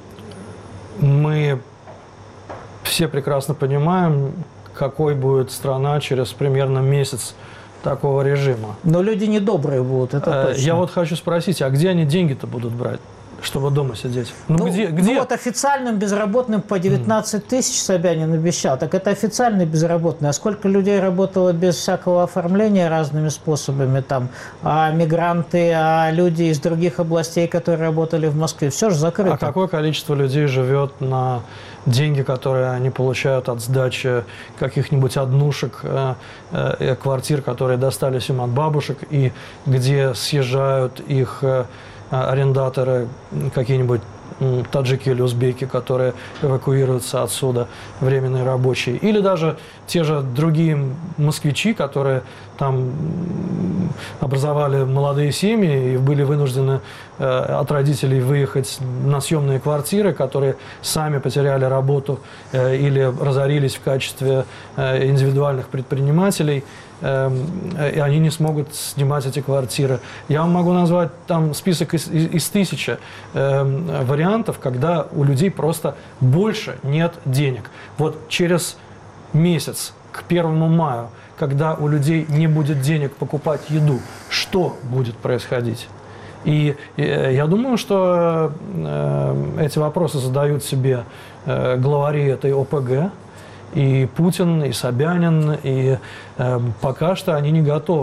мы все прекрасно понимаем, какой будет страна через примерно месяц такого режима. Но люди недобрые будут, это э, точно. Я вот хочу спросить, а где они деньги-то будут брать, чтобы дома сидеть? Ну, ну, где, где? ну вот официальным безработным по девятнадцать тысяч Собянин обещал. Так это официальный безработный. А сколько людей работало без всякого оформления разными способами? Там, а мигранты, а люди из других областей, которые работали в Москве. Все же закрыто. А какое количество людей живет на деньги, которые они получают от сдачи каких-нибудь однушек, э, э, квартир, которые достались им от бабушек, и где съезжают их э, арендаторы, какие-нибудь таджики или узбеки, которые эвакуируются отсюда, временные рабочие, или даже те же другие москвичи, которые там образовали молодые семьи и были вынуждены э, от родителей выехать на съемные квартиры, которые сами потеряли работу э, или разорились в качестве э, индивидуальных предпринимателей, э, и они не смогут снимать эти квартиры. Я вам могу назвать там список из, из, из тысячи э, вариантов, когда у людей просто больше нет денег. Вот через месяц, к первому мая, когда у людей не будет денег покупать еду, что будет происходить? И, и я думаю, что э, эти вопросы задают себе э, главари этой О Пэ Гэ, и Путин, и Собянин, и э, пока что они не готовы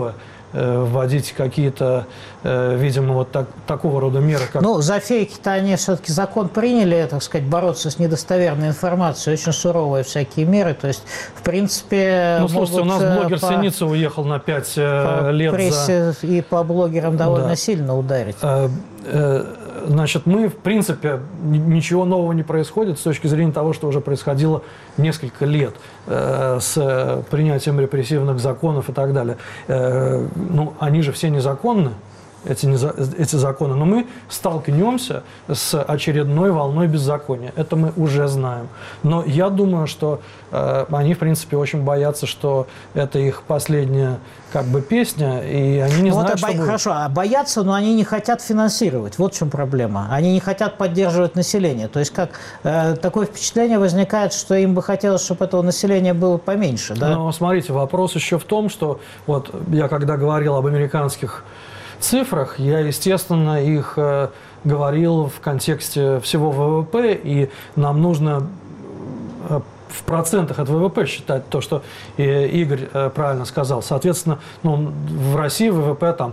э, вводить какие-то, э, видимо, вот так, такого рода меры, как... Ну, за фейки-то они все-таки закон приняли, так сказать, бороться с недостоверной информацией, очень суровые всякие меры, то есть, в принципе... Ну, слушайте, у нас блогер по, Синица уехал на пять по лет прессе за... и по блогерам довольно да. сильно ударить. Э, э, значит, мы, в принципе, ничего нового не происходит с точки зрения того, что уже происходило несколько лет э, с принятием репрессивных законов и так далее. Э, ну, они же все незаконны, эти, эти законы, но мы столкнемся с очередной волной беззакония. Это мы уже знаем. Но я думаю, что э, они, в принципе, очень боятся, что это их последняя как бы песня, и они не ну, знают, вот, что бо... будет. Хорошо, а боятся, но они не хотят финансировать. Вот в чем проблема. Они не хотят поддерживать население. То есть как э, такое впечатление возникает, что им бы хотелось, чтобы этого населения было поменьше. Да? Но смотрите, вопрос еще в том, что вот я когда говорил об американских цифрах, я, естественно, их э, говорил в контексте всего ВВП, и нам нужно э, в процентах от ВВП считать то, что э, Игорь э, правильно сказал. Соответственно, ну, в России ВВП там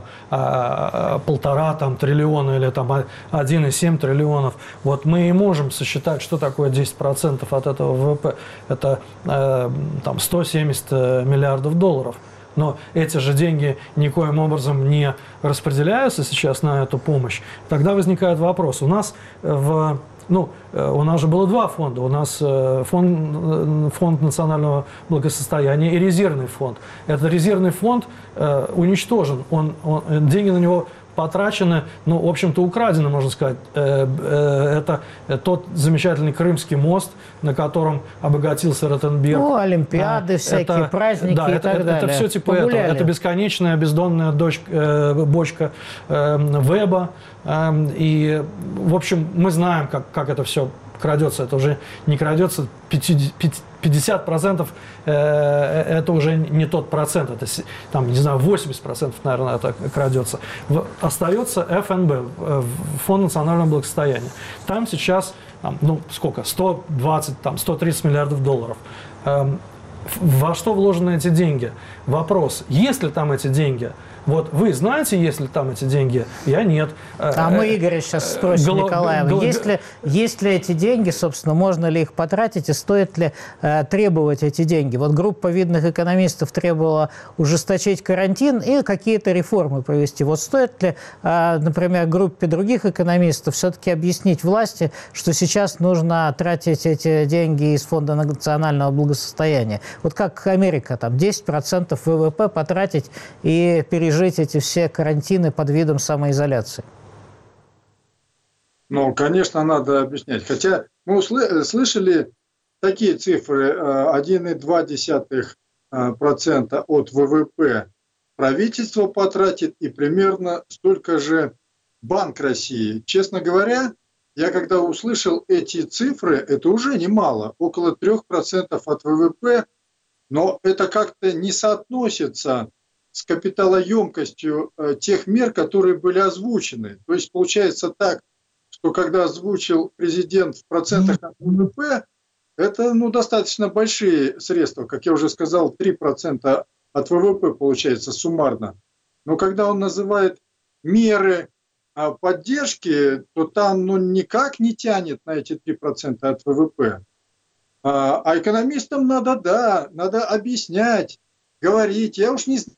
э, полтора там, триллиона или там один и семь триллионов. Вот мы и можем сосчитать, что такое десять процентов от этого ВВП. Это э, там сто семьдесят миллиардов долларов. Но эти же деньги никоим образом не распределяются сейчас на эту помощь. Тогда возникает вопрос. У нас, в, ну, у нас же было два фонда. У нас фонд, фонд национального благосостояния и резервный фонд. Этот резервный фонд э, уничтожен. Он, он, деньги на него потрачены, ну, в общем-то, украдены, можно сказать. Это тот замечательный Крымский мост, на котором обогатился Ротенберг. Ну, олимпиады, это, всякие праздники да, и это, так это, далее. это все типа этого. Это бесконечная бездонная дочка, бочка Веба. И, в общем, мы знаем, как, как это все крадется. Это уже не крадется пятьдесят процентов, это уже не тот процент, это там, не знаю, восемьдесят процентов, наверное, это крадется. Остается эф эн бэ, Фонд национального благосостояния. Там сейчас, там, ну, сколько, сто двадцать, там, сто тридцать миллиардов долларов. Во что вложены эти деньги? Вопрос, есть ли там эти деньги? Вот вы знаете, есть ли там эти деньги? Я нет. А мы Игоря сейчас спросим, Голо... Николаева, Голо... есть, ли, есть ли эти деньги, собственно, можно ли их потратить и стоит ли э, требовать эти деньги? Вот группа видных экономистов требовала ужесточить карантин и какие-то реформы провести. Вот стоит ли, э, например, группе других экономистов все-таки объяснить власти, что сейчас нужно тратить эти деньги из Фонда национального благосостояния? Вот как Америка, там десять процентов вэ вэ пэ потратить и пережить жить эти все карантины под видом самоизоляции? Ну, конечно, надо объяснять. Хотя мы услы- слышали такие цифры: один и два десятых процента от вэ вэ пэ правительство потратит и примерно столько же Банк России. Честно говоря, я когда услышал эти цифры, это уже немало, около трех процентов от вэ вэ пэ, но это как-то не соотносится с капиталоемкостью э, тех мер, которые были озвучены. То есть получается так, что когда озвучил президент в процентах от вэ вэ пэ, это ну, достаточно большие средства, как я уже сказал, три процента от вэ вэ пэ получается суммарно. Но когда он называет меры э, поддержки, то там ну, никак не тянет на эти три процента от вэ вэ пэ. А, а экономистам надо, да, надо объяснять, говорить. Я уж не знаю,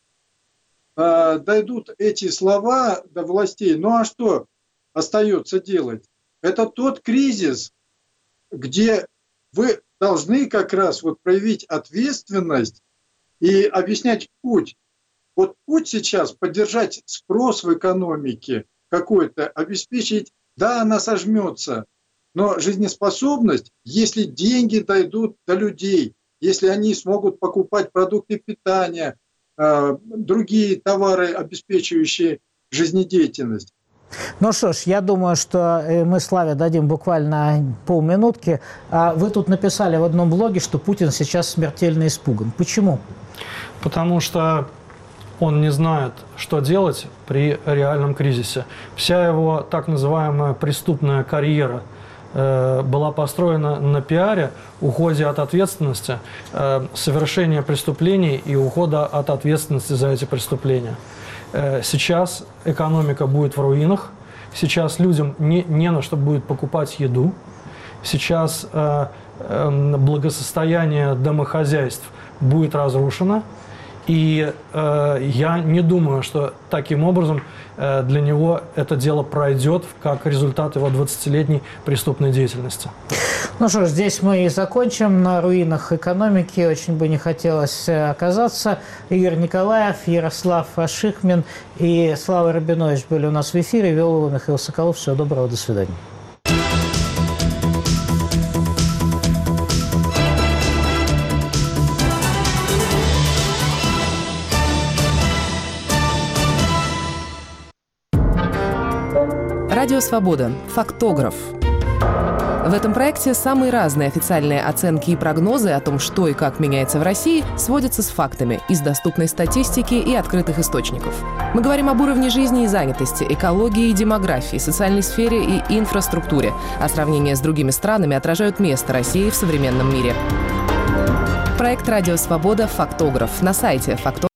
дойдут эти слова до властей. Ну а что остается делать? Это тот кризис, где вы должны как раз вот проявить ответственность и объяснять путь. Вот путь сейчас поддержать спрос в экономике какой-то, обеспечить, да, она сожмется, но жизнеспособность, если деньги дойдут до людей, если они смогут покупать продукты питания, другие товары, обеспечивающие жизнедеятельность. Ну что ж, я думаю, что мы Славе дадим буквально полминутки. Вы тут написали в одном блоге, что Путин сейчас смертельно испуган. Почему? Потому что он не знает, что делать при реальном кризисе. Вся его так называемая преступная карьера э, была построена на пиаре, уходе от ответственности, э, совершения преступлений и ухода от ответственности за эти преступления. Э, сейчас экономика будет в руинах, сейчас людям не, не на что будет покупать еду, сейчас э, э, благосостояние домохозяйств будет разрушено. И э, я не думаю, что таким образом э, для него это дело пройдет как результат его двадцатилетней преступной деятельности. Ну что ж, здесь мы и закончим. На руинах экономики очень бы не хотелось оказаться. Игорь Николаев, Ярослав Ашихмин и Слава Рабинович были у нас в эфире. Вел его Михаил Соколов. Всего доброго, до свидания. Радио «Свобода». Фактограф. В этом проекте самые разные официальные оценки и прогнозы о том, что и как меняется в России, сводятся с фактами из доступной статистики и открытых источников. Мы говорим об уровне жизни и занятости, экологии и демографии, социальной сфере и инфраструктуре, а сравнения с другими странами отражают место России в современном мире. Проект «Радио «Свобода. Фактограф» на сайте фактограф.